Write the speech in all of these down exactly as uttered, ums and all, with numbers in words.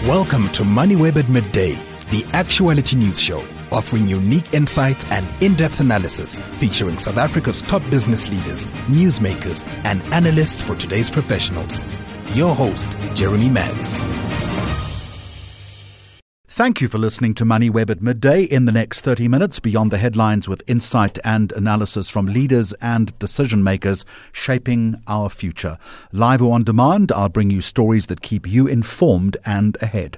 Welcome to MoneyWeb at Midday, the actuality news show, offering unique insights and in-depth analysis featuring South Africa's top business leaders, newsmakers, and analysts for today's professionals. Your host, Jeremy Maggs. Thank you for listening to MoneyWeb at Midday. In the next thirty minutes, beyond the headlines with insight and analysis from leaders and decision makers shaping our future. Live or on demand, I'll bring you stories that keep you informed and ahead.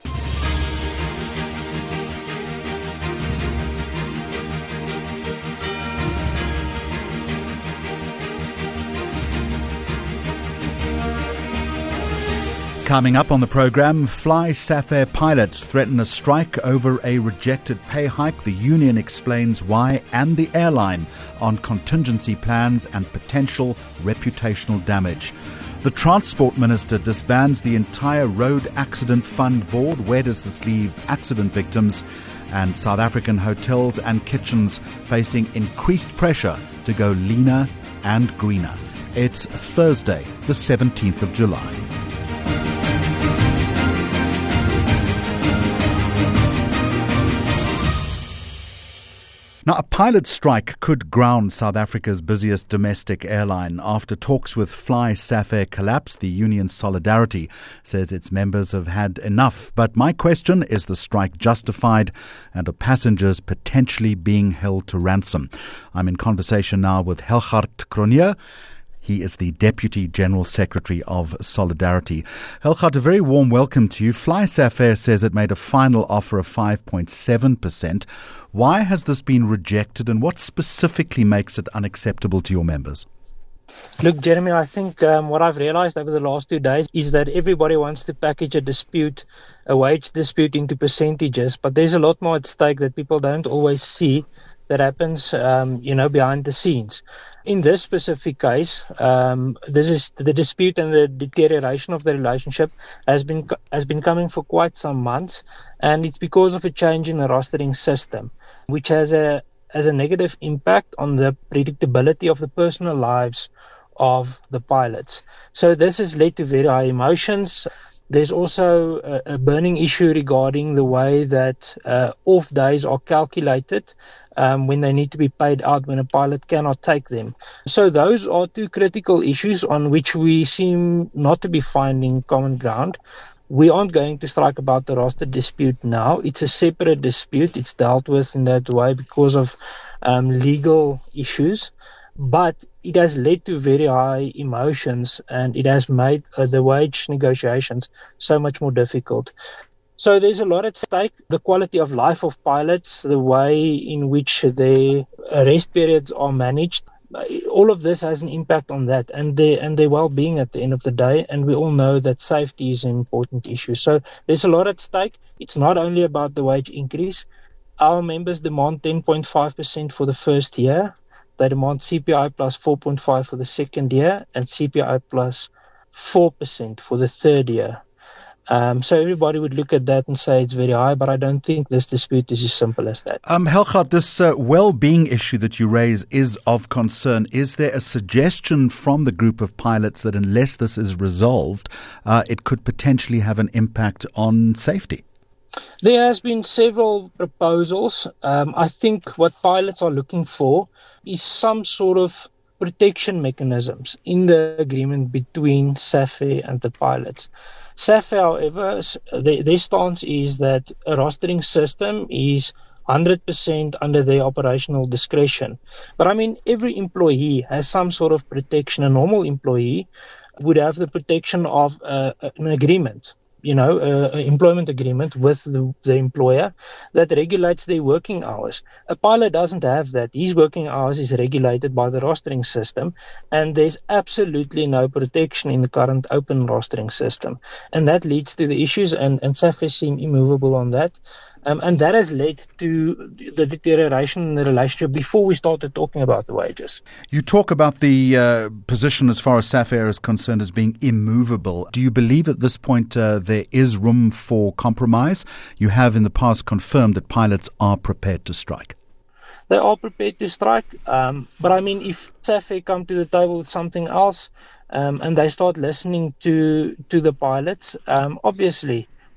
Coming up on the program, Fly Safair pilots threaten a strike over a rejected pay hike. The union explains why, and the airline on contingency plans and potential reputational damage. The Transport Minister disbands the entire Road Accident Fund Board. Where does this leave accident victims? And South African hotels and kitchens facing increased pressure to go leaner and greener. It's Thursday, the seventeenth of July. Now, a pilot strike could ground South Africa's busiest domestic airline. After talks with Fly Safair collapsed, the union Solidarity says its members have had enough. But my question, is the strike justified, and are passengers potentially being held to ransom? I'm in conversation now with Helgard Cronje. He is the Deputy General Secretary of Solidarity. Helgard, a very warm welcome to you. Fly Safair says it made a final offer of five point seven percent. Why has this been rejected, and what specifically makes it unacceptable to your members? Look, Jeremy, I think um, what I've realized over the last two days is that everybody wants to package a dispute, a wage dispute, into percentages, but there's a lot more at stake that people don't always see that happens, um, you know, behind the scenes. In this specific case, um, this is the dispute and the deterioration of the relationship has been has been coming for quite some months, and it's because of a change in the rostering system, which has a has a negative impact on the predictability of the personal lives of the pilots. So this has led to very high emotions. There's also a, a burning issue regarding the way that uh, off days are calculated um, when they need to be paid out when a pilot cannot take them. So those are two critical issues on which we seem not to be finding common ground. We aren't going to strike about the roster dispute now. It's a separate dispute. It's dealt with in that way because of um, legal issues. But it has led to very high emotions, and it has made uh, the wage negotiations so much more difficult. So there's a lot at stake. The quality of life of pilots, the way in which their rest periods are managed, all of this has an impact on that and their, and their well-being at the end of the day. And we all know that safety is an important issue. So there's a lot at stake. It's not only about the wage increase. Our members demand ten point five percent for the first year. They demand C P I plus four point five for the second year and C P I plus four percent for the third year. Um, so everybody would look at that and say it's very high, but I don't think this dispute is as simple as that. Um, Helgard, this uh, well-being issue that you raise is of concern. Is there a suggestion from the group of pilots that unless this is resolved, uh, it could potentially have an impact on safety? There has been several proposals. Um, I think what pilots are looking for is some sort of protection mechanisms in the agreement between Safair and the pilots. Safair, however, their, their stance is that a rostering system is one hundred percent under their operational discretion. But I mean, every employee has some sort of protection. A normal employee would have the protection of uh, an agreement. you know, uh, an employment agreement with the, the employer that regulates their working hours. A pilot doesn't have that. His working hours is regulated by the rostering system, and there's absolutely no protection in the current open rostering system. And that leads to the issues, and, and Safair seem immovable on that. Um, and that has led to the deterioration in the relationship before we started talking about the wages. You talk about the uh, position as far as Safair is concerned as being immovable. Do you believe at this point uh, there is room for compromise? You have in the past confirmed that pilots are prepared to strike. They are prepared to strike. Um, but I mean, if Safair come to the table with something else um, and they start listening to, to the pilots, um, obviously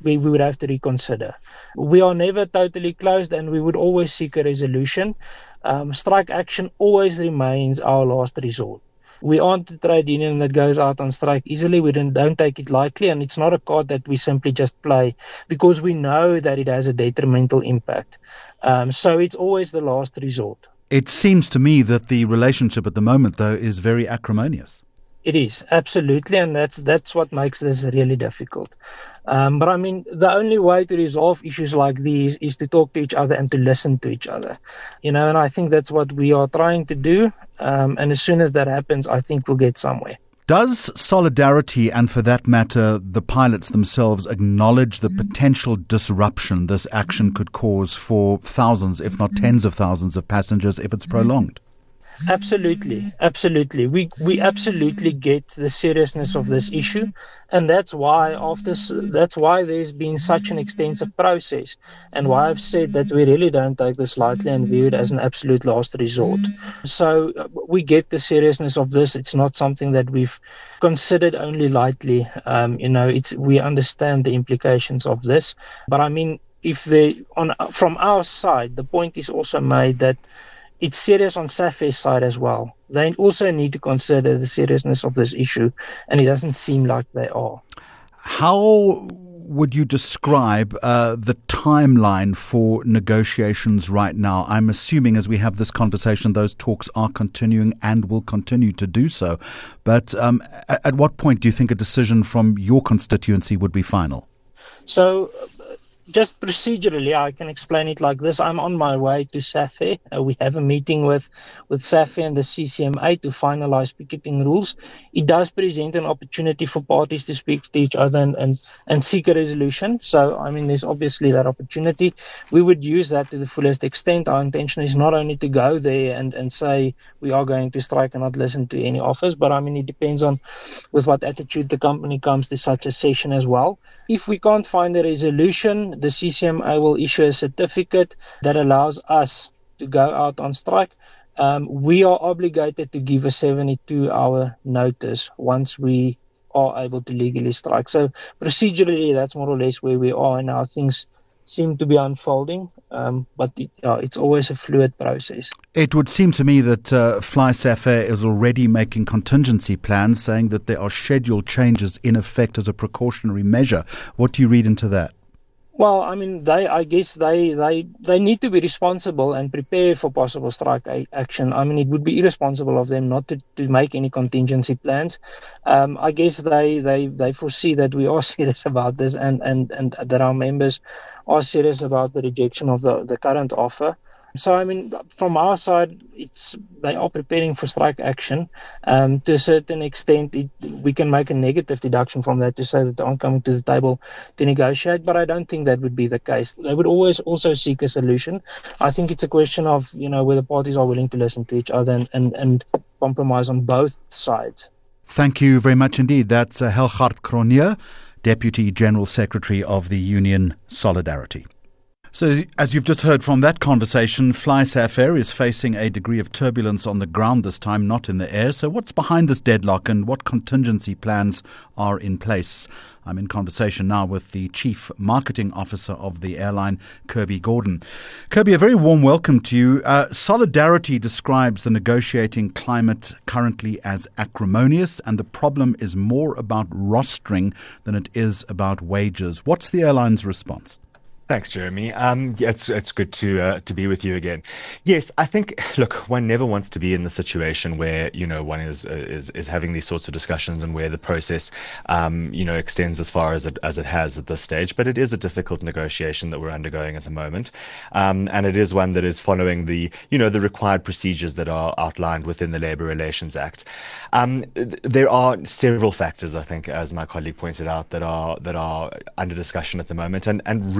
we, we would have to reconsider. We are never totally closed, and we would always seek a resolution. Um, strike action always remains our last resort. We aren't a trade union that goes out on strike easily. We don't, don't take it lightly, and it's not a card that we simply just play because we know that it has a detrimental impact. Um, so it's always the last resort. It seems to me that the relationship at the moment, though, is very acrimonious. It is, absolutely, and that's that's what makes this really difficult. Um, but I mean, the only way to resolve issues like these is to talk to each other and to listen to each other. You know, and I think that's what we are trying to do. Um, and as soon as that happens, I think we'll get somewhere. Does Solidarity, and for that matter, the pilots themselves, acknowledge the potential disruption this action could cause for thousands, if not tens of thousands of passengers if it's prolonged? Absolutely, absolutely. We we absolutely get the seriousness of this issue, and that's why after that's why there's been such an extensive process, and why I've said that we really don't take this lightly and view it as an absolute last resort. So uh, we get the seriousness of this. It's not something that we've considered only lightly. Um, you know, it's we understand the implications of this, but I mean, if they on from our side, the point is also made that it's serious on SAFE's side as well. They also need to consider the seriousness of this issue, and it doesn't seem like they are. How would you describe uh, the timeline for negotiations right now? I'm assuming as we have this conversation, those talks are continuing and will continue to do so. But um, at, at what point do you think a decision from your constituency would be final? So, just procedurally, I can explain it like this. I'm on my way to SAFE. Uh, we have a meeting with, with SAFE and the C C M A to finalize picketing rules. It does present an opportunity for parties to speak to each other and, and, and seek a resolution. So, I mean, there's obviously that opportunity. We would use that to the fullest extent. Our intention is not only to go there and, and say we are going to strike and not listen to any offers, but I mean, it depends on with what attitude the company comes to such a session as well. If we can't find a resolution, the C C M A will issue a certificate that allows us to go out on strike. Um, we are obligated to give a seventy-two hour notice once we are able to legally strike. So procedurally, that's more or less where we are, and now things seem to be unfolding, um, but it, uh, it's always a fluid process. It would seem to me that uh, FlySafair is already making contingency plans, saying that there are scheduled changes in effect as a precautionary measure. What do you read into that? Well, I mean, they. I guess they, they, they need to be responsible and prepare for possible strike a- action. I mean, it would be irresponsible of them not to, to make any contingency plans. Um, I guess they, they, they foresee that we are serious about this and, and, and that our members are serious about the rejection of the, the current offer. So, I mean, from our side, it's they are preparing for strike action. Um, to a certain extent, it, we can make a negative deduction from that to say that they aren't coming to the table to negotiate, but I don't think that would be the case. They would always also seek a solution. I think it's a question of, you know, whether parties are willing to listen to each other and, and, and compromise on both sides. Thank you very much indeed. That's uh, Helgaard Cronje, Deputy General Secretary of the Union Solidarity. So, as you've just heard from that conversation, FlySafair is facing a degree of turbulence on the ground this time, not in the air. So what's behind this deadlock and what contingency plans are in place? I'm in conversation now with the Chief Marketing Officer of the airline, Kirby Gordon. Kirby, a very warm welcome to you. Uh, Solidarity describes the negotiating climate currently as acrimonious, and the problem is more about rostering than it is about wages. What's the airline's response? Thanks, Jeremy. Um, yeah, it's it's good to uh, to be with you again. Yes, I think. Look, one never wants to be in the situation where you know one is is is having these sorts of discussions and where the process, um, you know, extends as far as it as it has at this stage. But it is a difficult negotiation that we're undergoing at the moment, um, and it is one that is following the you know the required procedures that are outlined within the Labour Relations Act. Um, there are several factors, I think, as my colleague pointed out, that are that are under discussion at the moment, and and really.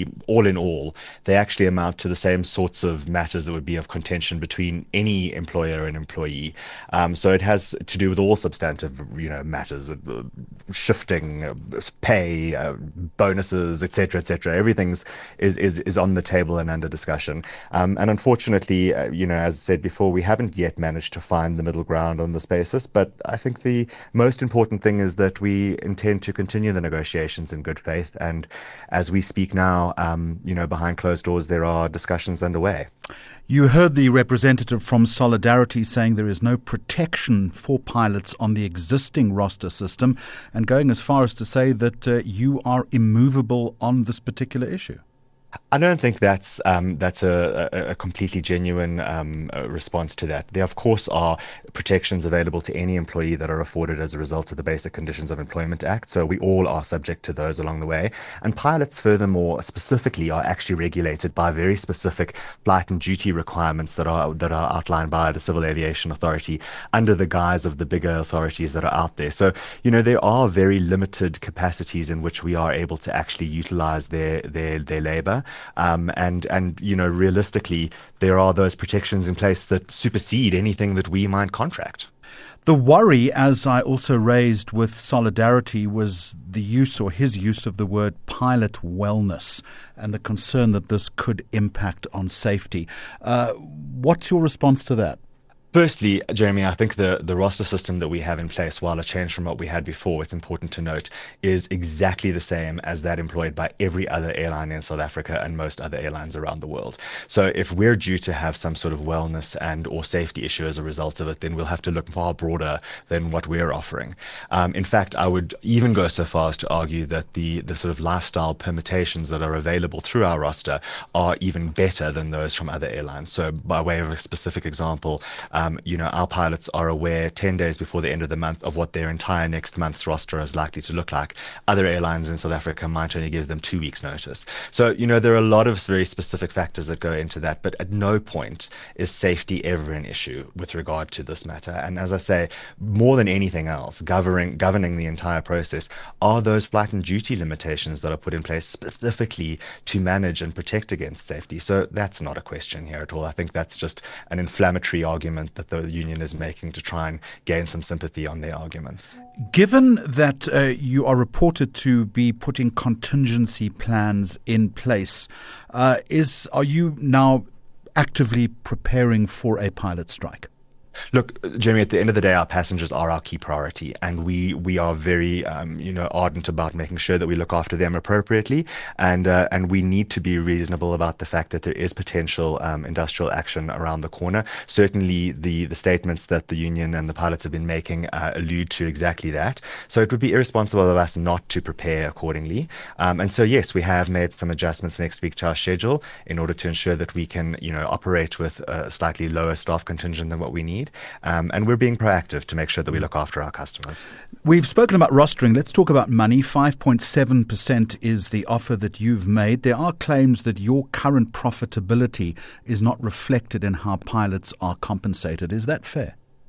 actually, all in all, they actually amount to the same sorts of matters that would be of contention between any employer and employee. Um, so it has to do with all substantive, you know, matters, uh, shifting, uh, pay, uh, bonuses, et cetera, et cetera. Everything's is, is, is on the table and under discussion. Um, and unfortunately, uh, you know, as I said before, we haven't yet managed to find the middle ground on this basis. But I think the most important thing is that we intend to continue the negotiations in good faith. And as we speak now, um, you know, behind closed doors, there are discussions underway. You heard the representative from Solidarity saying there is no protection for pilots on the existing roster system, and going as far as to say that uh, you are immovable on this particular issue. I don't think that's um, that's a, a, a completely genuine um, response to that. There, of course, are protections available to any employee that are afforded as a result of the Basic Conditions of Employment Act. So we all are subject to those along the way. And pilots, furthermore, specifically, are actually regulated by very specific flight and duty requirements that are that are outlined by the Civil Aviation Authority under the guise of the bigger authorities that are out there. So, you know, there are very limited capacities in which we are able to actually utilize their their their labor. Um, and, and, you know, realistically, there are those protections in place that supersede anything that we might contract. The worry, as I also raised with Solidarity, was the use or his use of the word pilot wellness and the concern that this could impact on safety. Uh, what's your response to that? Firstly, Jeremy, I think the, the roster system that we have in place, while a change from what we had before, it's important to note, is exactly the same as that employed by every other airline in South Africa and most other airlines around the world. So if we're due to have some sort of wellness and or safety issue as a result of it, then we'll have to look far broader than what we're offering. Um, in fact, I would even go so far as to argue that the, the sort of lifestyle permutations that are available through our roster are even better than those from other airlines. So by way of a specific example, um, Um, you know, our pilots are aware ten days before the end of the month of what their entire next month's roster is likely to look like. Other airlines in South Africa might only give them two weeks notice. So, you know, there are a lot of very specific factors that go into that, but at no point is safety ever an issue with regard to this matter. And as I say, more than anything else, governing, governing the entire process are those flight and duty limitations that are put in place specifically to manage and protect against safety. So that's not a question here at all. I think that's just an inflammatory argument that the union is making to try and gain some sympathy on their arguments. Given that uh, you are reported to be putting contingency plans in place, uh, is are you now actively preparing for a pilot strike? Look, Jeremy, at the end of the day, our passengers are our key priority, and we we are very, um, you know, ardent about making sure that we look after them appropriately, and uh, and we need to be reasonable about the fact that there is potential um, industrial action around the corner. Certainly, the the statements that the union and the pilots have been making uh, allude to exactly that. So it would be irresponsible of us not to prepare accordingly. Um, and so yes, we have made some adjustments next week to our schedule in order to ensure that we can, you know, operate with a slightly lower staff contingent than what we need. Um, and we're being proactive to make sure that we look after our customers. We've spoken about rostering. Let's talk about money. five point seven percent is the offer that you've made. There are claims that your current profitability is not reflected in how pilots are compensated. Is that fair?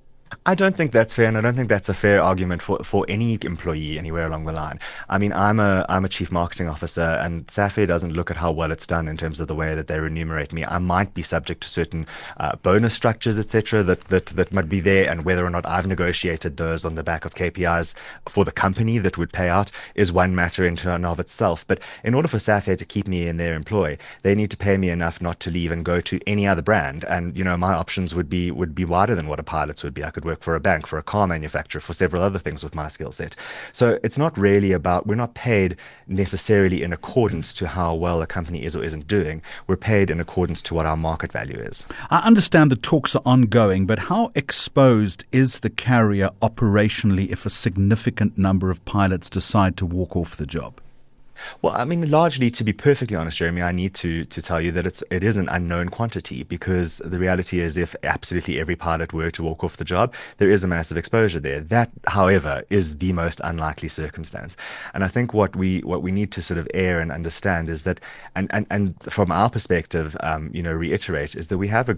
I don't think that's fair, and I don't think that's a fair argument for, for any employee anywhere along the line. I mean, I'm a I'm a chief marketing officer, and SAFIR doesn't look at how well it's done in terms of the way that they remunerate me. I might be subject to certain uh, bonus structures, et cetera, that, that that might be there, and whether or not I've negotiated those on the back of K P Is for the company that would pay out is one matter in and of itself. But in order for SAFIR to keep me in their employ, they need to pay me enough not to leave and go to any other brand. And you know, my options would be would be wider than what a pilot's would be. I could work for a bank, for a car manufacturer, for several other things with my skill set. So it's not really about, we're not paid necessarily in accordance to how well a company is or isn't doing. We're paid in accordance to what our market value is. I understand the talks are ongoing, but how exposed is the carrier operationally if a significant number of pilots decide to walk off the job? Well, I mean, largely, to be perfectly honest, Jeremy, I need to to tell you that it's it is an unknown quantity, because the reality is if absolutely every pilot were to walk off the job, there is a massive exposure there. That, however, is the most unlikely circumstance. And I think what we what we need to sort of air and understand is that, and, and, and from our perspective, um, you know, reiterate, is that we have a great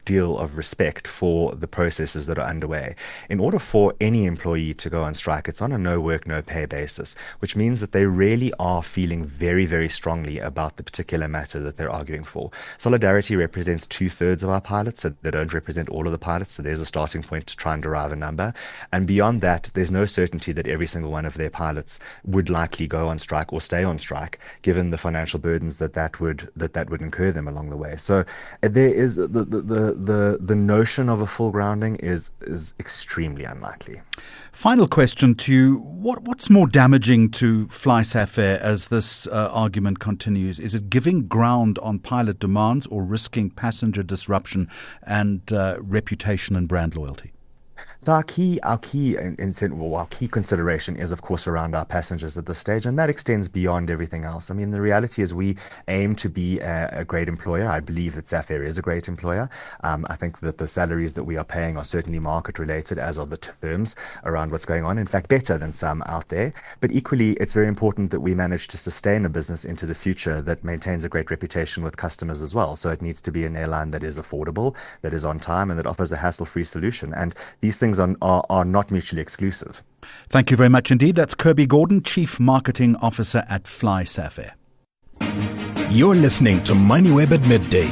deal of respect for the processes that are underway. In order for any employee to go on strike, it's on a no work, no pay basis, which means that they really are feeling very, very strongly about the particular matter that they're arguing for. Solidarity represents two thirds of our pilots, so they don't represent all of the pilots, so there's a starting point to try and derive a number. And beyond that, there's no certainty that every single one of their pilots would likely go on strike or stay on strike, given the financial burdens that that would that that would incur them along the way. So uh, there is the the, the the the notion of a full grounding is is extremely unlikely. Final question to you. What, what's more damaging to FlySafair as this uh, argument continues? Is it giving ground on pilot demands or risking passenger disruption and uh, reputation and brand loyalty? So our key, our key, in, in, well, our key consideration is, of course, around our passengers at this stage, and that extends beyond everything else. I mean, the reality is we aim to be a, a great employer. I believe that Safair is a great employer. Um, I think that the salaries that we are paying are certainly market-related, as are the terms around what's going on. In fact, better than some out there. But equally, it's very important that we manage to sustain a business into the future that maintains a great reputation with customers as well. So it needs to be an airline that is affordable, that is on time, and that offers a hassle-free solution. And these things are, are, are not mutually exclusive. Thank you very much indeed. That's Kirby Gordon, Chief Marketing Officer at FlySafair. You're listening to MoneyWeb at midday.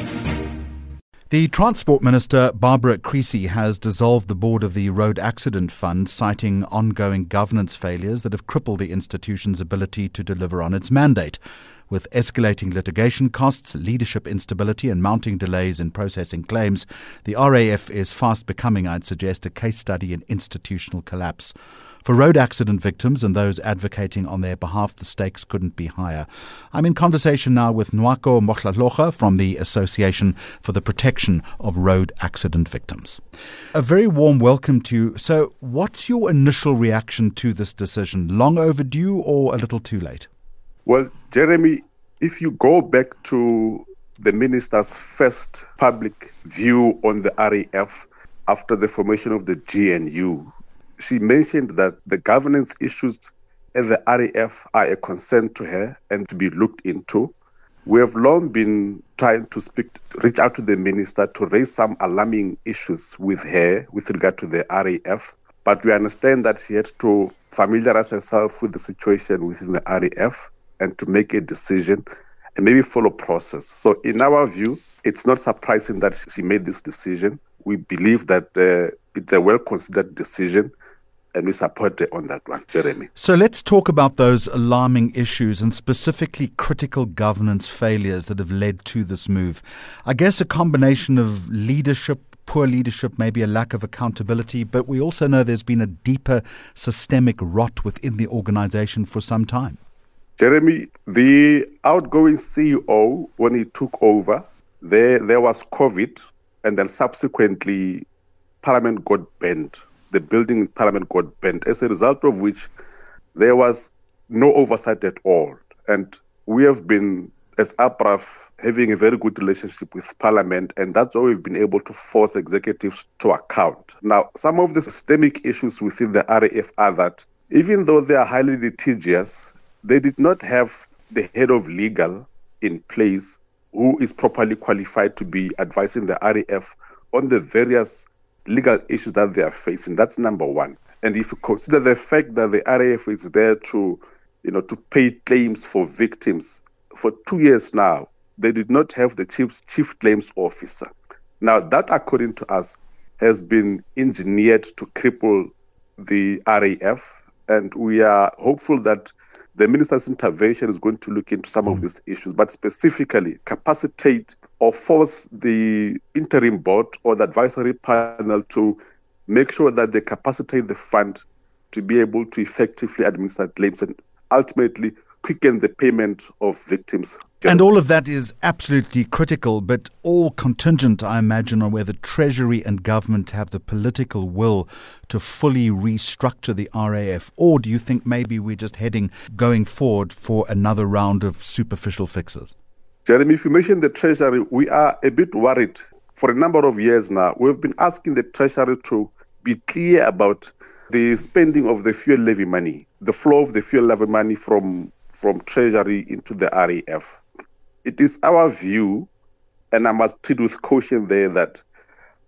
The Transport Minister, Barbara Creecy, has dissolved the board of the Road Accident Fund, citing ongoing governance failures that have crippled the institution's ability to deliver on its mandate. With escalating litigation costs, leadership instability and mounting delays in processing claims, the R A F is fast becoming, I'd suggest, a case study in institutional collapse. For road accident victims and those advocating on their behalf, the stakes couldn't be higher. I'm in conversation now with Nwako Mohlalocha from the Association for the Protection of Road Accident Victims. A very warm welcome to you. So what's your initial reaction to this decision? Long overdue or a little too late? Well, Jeremy, if you go back to the minister's first public view on the R A F after the formation of the G N U, she mentioned that the governance issues at the R A F are a concern to her and to be looked into. We have long been trying to speak, reach out to the minister to raise some alarming issues with her with regard to the R A F, but we understand that she had to familiarize herself with the situation within the R A F and to make a decision and maybe follow process. So in our view, it's not surprising that she made this decision. We believe that uh, it's a well-considered decision, and we support her on that one, Jeremy. So let's talk about those alarming issues and specifically critical governance failures that have led to this move. I guess a combination of leadership, poor leadership, maybe a lack of accountability, but we also know there's been a deeper systemic rot within the organization for some time. Jeremy, the outgoing C E O, when he took over, there there was COVID, and then subsequently Parliament got banned. The building in Parliament got banned, as a result of which there was no oversight at all. And we have been, as A P R A F, having a very good relationship with Parliament, and that's why we've been able to force executives to account. Now, some of the systemic issues within the R A F are that even though they are highly litigious, they did not have the head of legal in place who is properly qualified to be advising the R A F on the various legal issues that they are facing. That's number one. And if you consider the fact that the R A F is there to, you know, to pay claims for victims, for two years now, they did not have the chief, chief claims officer. Now, that, according to us, has been engineered to cripple the R A F, and we are hopeful that the minister's intervention is going to look into some mm. of these issues, but specifically capacitate or force the interim board or the advisory panel to make sure that they capacitate the fund to be able to effectively administer claims and ultimately quicken the payment of victims. And all of that is absolutely critical, but all contingent, I imagine, on whether Treasury and government have the political will to fully restructure the R A F. Or do you think maybe we're just heading, going forward, for another round of superficial fixes? Jeremy, if you mention the Treasury, we are a bit worried. For a number of years now, we've been asking the Treasury to be clear about the spending of the fuel levy money, the flow of the fuel levy money from, from Treasury into the R A F. It is our view, and I must treat with caution there, that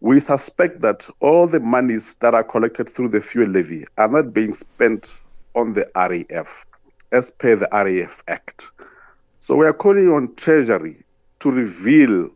we suspect that all the monies that are collected through the fuel levy are not being spent on the R A F, as per the R A F Act. So we are calling on Treasury to reveal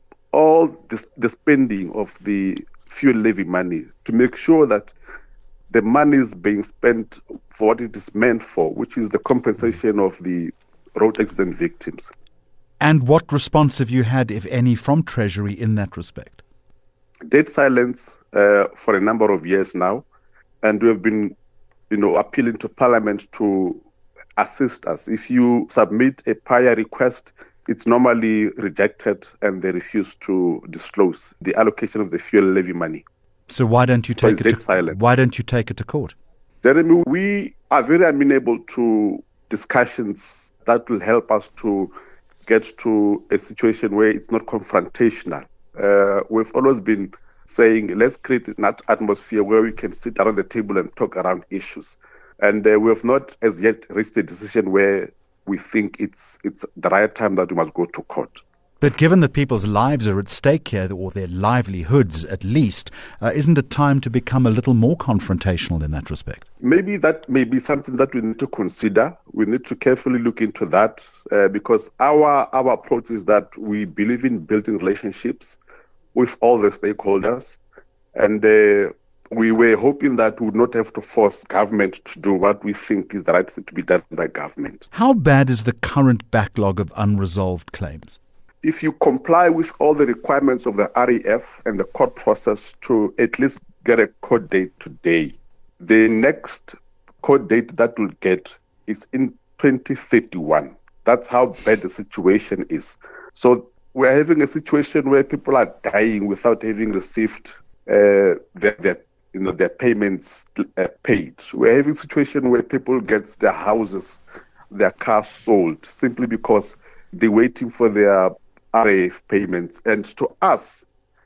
all this, the spending of the fuel levy money, to make sure that the money is being spent for what it is meant for, which is the compensation of the road accident victims. And what response have you had, if any, from Treasury in that respect? Dead silence uh, for a number of years now, and we have been, you know, appealing to Parliament to assist us. If you submit a prior request, it's normally rejected and they refuse to disclose the allocation of the fuel levy money. So why don't you take so it to silent. why don't you take it to court? Jeremy, we are very amenable to discussions that will help us to get to a situation where it's not confrontational. Uh, we've always been saying, let's create an atmosphere where we can sit around the table and talk around issues. And uh, we have not as yet reached a decision where we think it's it's the right time that we must go to court. But given that people's lives are at stake here, or their livelihoods at least, uh, isn't it time to become a little more confrontational in that respect? Maybe that may be something that we need to consider. We need to carefully look into that uh, because our our approach is that we believe in building relationships with all the stakeholders, and uh, we were hoping that we would not have to force government to do what we think is the right thing to be done by government. How bad is the current backlog of unresolved claims? If you comply with all the requirements of the R A F and the court process to at least get a court date today, the next court date that we'll get is in twenty thirty-one. That's how bad the situation is. So we're having a situation where people are dying without having received uh, their, their, you know, their payments uh, paid. We're having a situation where people get their houses, their cars sold simply because they're waiting for their R A F payments. And to us,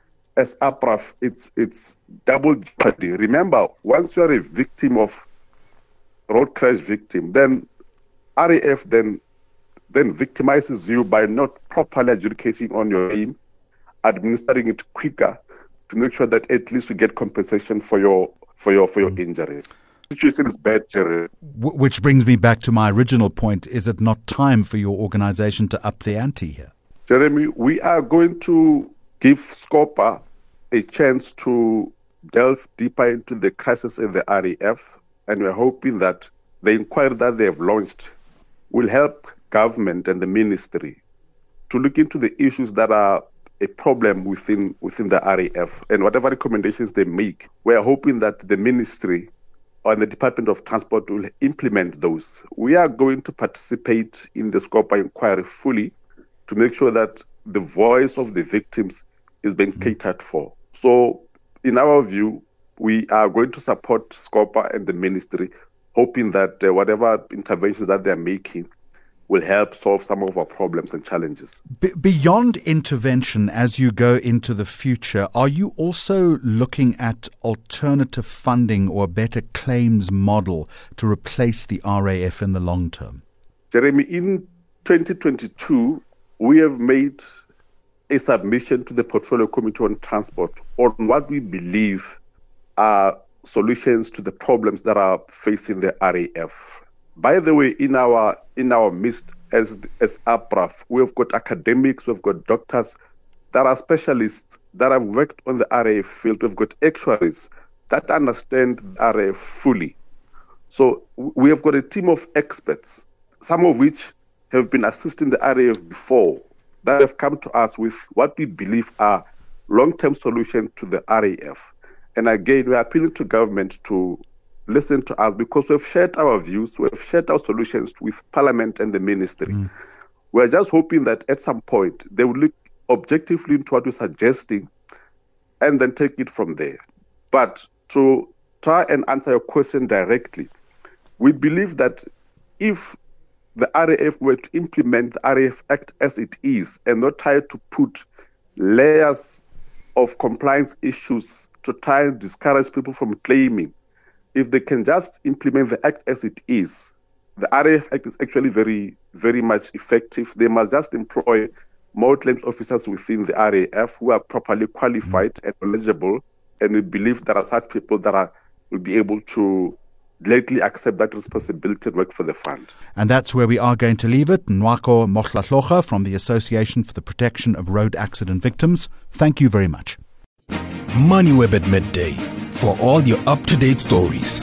as APRAF, it's it's double jeopardy. Remember, once you are a victim of road crash victim, then R A F then then victimizes you by not properly adjudicating on your claim, administering it quicker to make sure that at least you get compensation for your for your for your injuries. The situation is bad, Jerry. Which brings me back to my original point. Is it not time for your organization to up the ante here? Jeremy, we are going to give SCOPA a chance to delve deeper into the crisis in the R A F, and we're hoping that the inquiry that they have launched will help government and the ministry to look into the issues that are a problem within within the R A F, and whatever recommendations they make, we're hoping that the ministry or the Department of Transport will implement those. We are going to participate in the SCOPA inquiry fully to make sure that the voice of the victims is being mm-hmm. catered for. So, in our view, we are going to support SCOPA and the ministry, hoping that uh, whatever interventions that they're making will help solve some of our problems and challenges. Be- beyond intervention, as you go into the future, are you also looking at alternative funding or a better claims model to replace the R A F in the long term? Jeremy, in twenty twenty-two, we have made a submission to the Portfolio Committee on Transport on what we believe are solutions to the problems that are facing the R A F. By the way, in our in our midst as as APRAF, we've got academics, we've got doctors that are specialists that have worked on the R A F field. We've got actuaries that understand the R A F fully. So we have got a team of experts, some of which have been assisting the R A F before, that have come to us with what we believe are long-term solutions to the R A F. And again, we are appealing to government to listen to us because we've shared our views, we've shared our solutions with Parliament and the Ministry. Mm. We're just hoping that at some point they will look objectively into what we're suggesting and then take it from there. But to try and answer your question directly, we believe that if the R A F were to implement the R A F Act as it is and not try to put layers of compliance issues to try and discourage people from claiming, if they can just implement the Act as it is, the R A F Act is actually very, very much effective. They must just employ more claims officers within the R A F who are properly qualified mm. and knowledgeable, and we believe there are such people that are will be able to gladly accept that responsibility and work for the fund. And that's where we are going to leave it. Nwako Mohlahlocha from the Association for the Protection of Road Accident Victims, thank you very much. MoneyWeb at midday for all your up-to-date stories.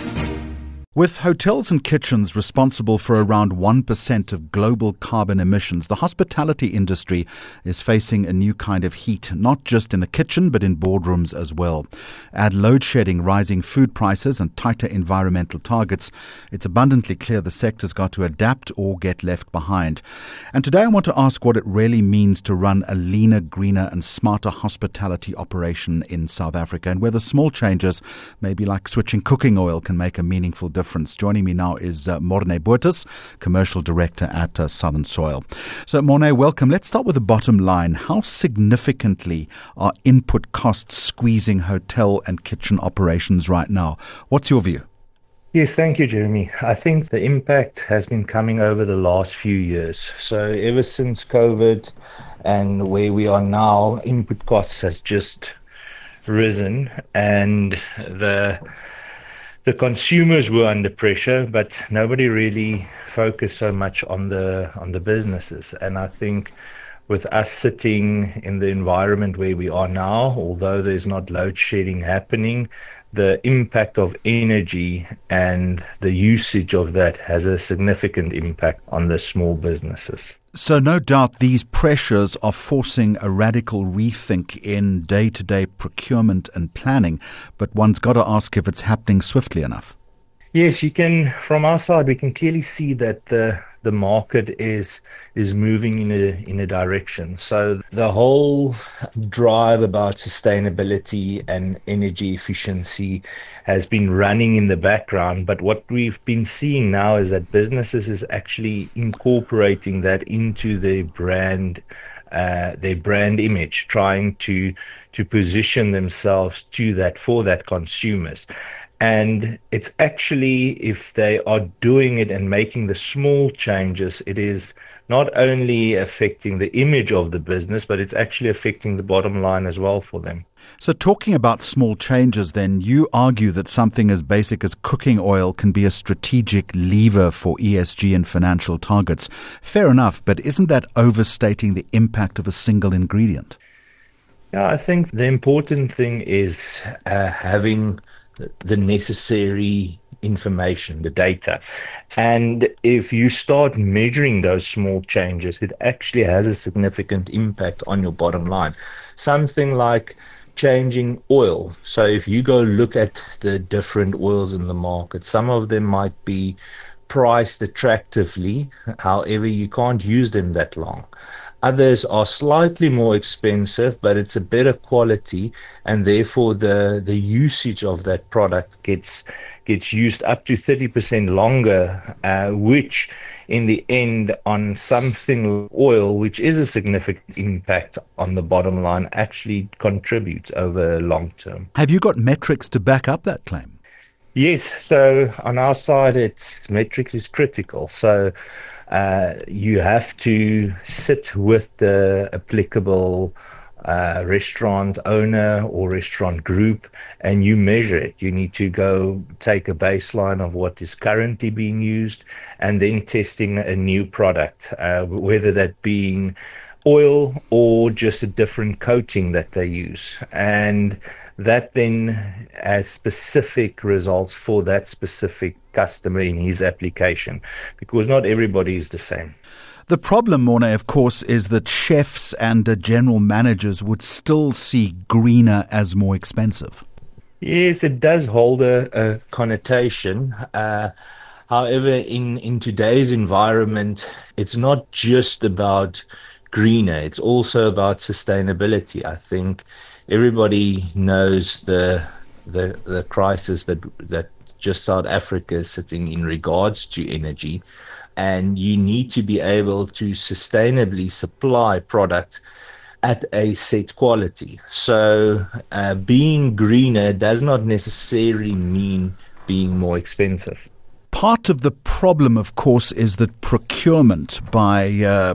With hotels and kitchens responsible for around one percent of global carbon emissions, the hospitality industry is facing a new kind of heat, not just in the kitchen, but in boardrooms as well. Add load shedding, rising food prices and tighter environmental targets, it's abundantly clear the sector's got to adapt or get left behind. And today I want to ask what it really means to run a leaner, greener and smarter hospitality operation in South Africa, and whether small changes, maybe like switching cooking oil, can make a meaningful difference. Joining me now is uh, Morne Botha, Commercial Director at uh, Southern Soil. So Morne, welcome. Let's start with the bottom line. How significantly are input costs squeezing hotel and kitchen operations right now? What's your view? Yes, thank you, Jeremy. I think the impact has been coming over the last few years. So ever since COVID and where we are now, input costs has just risen, and the The consumers were under pressure, but nobody really focused so much on the on the businesses. And I think with us sitting in the environment where we are now, although there's not load shedding happening, the impact of energy and the usage of that has a significant impact on the small businesses. So no doubt these pressures are forcing a radical rethink in day-to-day procurement and planning, but one's got to ask if it's happening swiftly enough. Yes, you can. From our side, we can clearly see that the the market is is moving in a in a direction. So the whole drive about sustainability and energy efficiency has been running in the background. But what we've been seeing now is that businesses is actually incorporating that into their brand, uh, their brand image, trying to to position themselves to that for that consumers. And it's actually, if they are doing it and making the small changes, it is not only affecting the image of the business, but it's actually affecting the bottom line as well for them. So talking about small changes, then, you argue that something as basic as cooking oil can be a strategic lever for E S G and financial targets. Fair enough, but isn't that overstating the impact of a single ingredient? Yeah, I think the important thing is uh, having the necessary information, the data. And if you start measuring those small changes, it actually has a significant impact on your bottom line. Something like changing oil. So if you go look at the different oils in the market, some of them might be priced attractively, however, you can't use them that long. Others are slightly more expensive, but it's a better quality, and therefore the, the usage of that product gets gets used up to thirty percent longer, uh, which in the end on something oil, which is a significant impact on the bottom line, actually contributes over long term. Have you got metrics to back up that claim? Yes, so on our side, it's metrics is critical. So Uh, you have to sit with the applicable uh, restaurant owner or restaurant group, and you measure it. You need to go take a baseline of what is currently being used, and then testing a new product, uh, whether that being oil or just a different coating that they use. And that then has specific results for that specific customer in his application, because not everybody is the same. The problem, Morne, of course, is that chefs and uh, general managers would still see greener as more expensive. Yes, it does hold a, a connotation. Uh, however, in, in today's environment, it's not just about greener, it's also about sustainability. I think everybody knows the the the crisis that that just South Africa is sitting in regards to energy, and you need to be able to sustainably supply product at a set quality. So uh, being greener does not necessarily mean being more expensive. Part of the problem, of course, is that procurement by uh,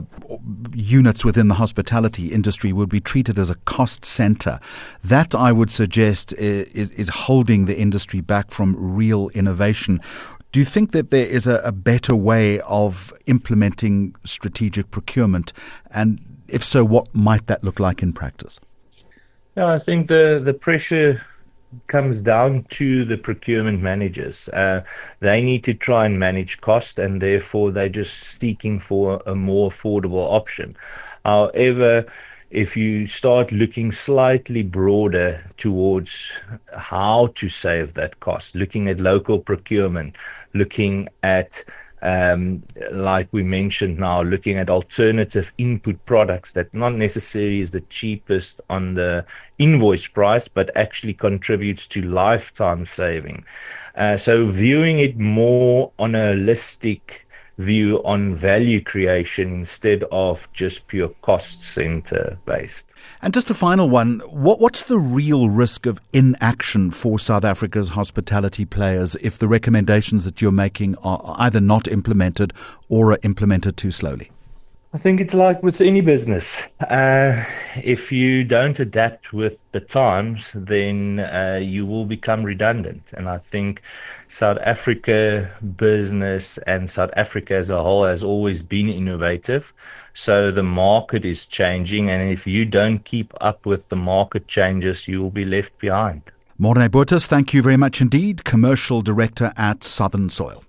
units within the hospitality industry would be treated as a cost center. That, I would suggest, is, is holding the industry back from real innovation. Do you think that there is a, a better way of implementing strategic procurement? And if so, what might that look like in practice? Yeah, I think the, the pressure comes down to the procurement managers. Uh, they need to try and manage cost, and therefore they're just seeking for a more affordable option. However, if you start looking slightly broader towards how to save that cost, looking at local procurement, looking at Um, like we mentioned now, looking at alternative input products that not necessarily is the cheapest on the invoice price, but actually contributes to lifetime saving. Uh, so viewing it more on a holistic view on value creation instead of just pure cost center based. And just a final one, what, what's the real risk of inaction for South Africa's hospitality players if the recommendations that you're making are either not implemented or are implemented too slowly? I think it's like with any business. Uh, if you don't adapt with the times, then uh, you will become redundant. And I think South Africa business and South Africa as a whole has always been innovative. So the market is changing. And if you don't keep up with the market changes, you will be left behind. Morne Botha, thank you very much indeed, Commercial Director at Southern Soil.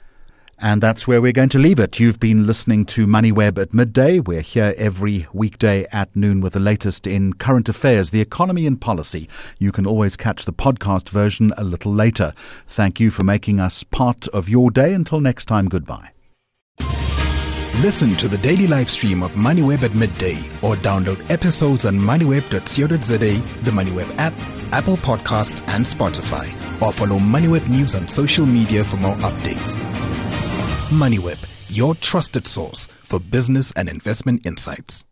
And that's where we're going to leave it. You've been listening to MoneyWeb at midday. We're here every weekday at noon with the latest in current affairs, the economy and policy. You can always catch the podcast version a little later. Thank you for making us part of your day. Until next time, goodbye. Listen to the daily live stream of MoneyWeb at midday or download episodes on moneyweb dot co dot za, the MoneyWeb app, Apple Podcasts and Spotify. Or follow MoneyWeb News on social media for more updates. MoneyWeb, your trusted source for business and investment insights.